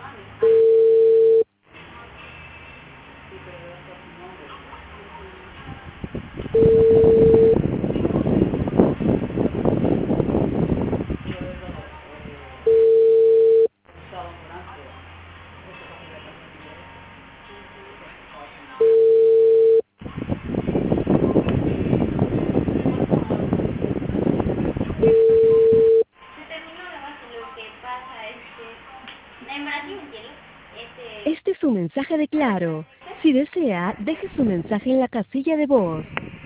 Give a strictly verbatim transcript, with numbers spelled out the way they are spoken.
Este es un mensaje de Claro. Si desea, deje su mensaje en la casilla de voz.